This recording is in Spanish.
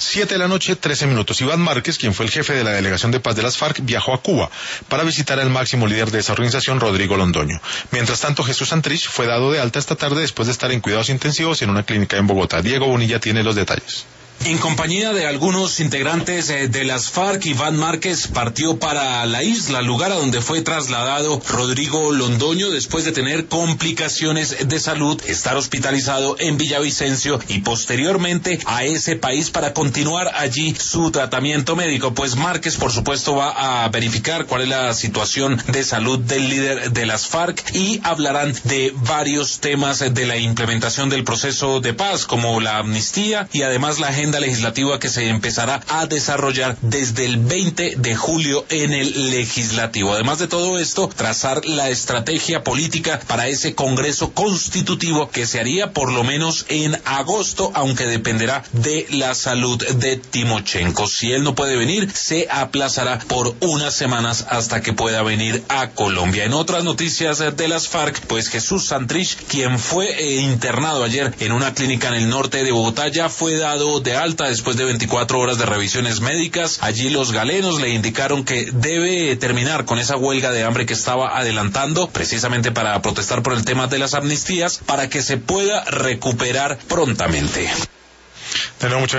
7:13 p.m. Iván Márquez, quien fue el jefe de la delegación de paz de las FARC, viajó a Cuba para visitar al máximo líder de esa organización, Rodrigo Londoño. Mientras tanto, Jesús Santrich fue dado de alta esta tarde después de estar en cuidados intensivos en una clínica en Bogotá. Diego Bonilla tiene los detalles. En compañía de algunos integrantes de las FARC, Iván Márquez partió para la isla, lugar a donde fue trasladado Rodrigo Londoño después de tener complicaciones de salud, estar hospitalizado en Villavicencio y posteriormente a ese país para continuar allí su tratamiento médico. Pues Márquez, por supuesto, va a verificar cuál es la situación de salud del líder de las FARC y hablarán de varios temas de la implementación del proceso de paz, como la amnistía y además la agenda legislativa que se empezará a desarrollar desde el 20 de julio en el legislativo. Además de todo esto, trazar la estrategia política para ese Congreso Constitutivo que se haría por lo menos en agosto, aunque dependerá de la salud de Timochenko. Si él no puede venir, se aplazará por unas semanas hasta que pueda venir a Colombia. En otras noticias de las FARC, pues Jesús Santrich, quien fue internado ayer en una clínica en el norte de Bogotá, ya fue dado de alta después de 24 horas de revisiones médicas. Allí los galenos le indicaron que debe terminar con esa huelga de hambre que estaba adelantando, precisamente para protestar por el tema de las amnistías, para que se pueda recuperar prontamente.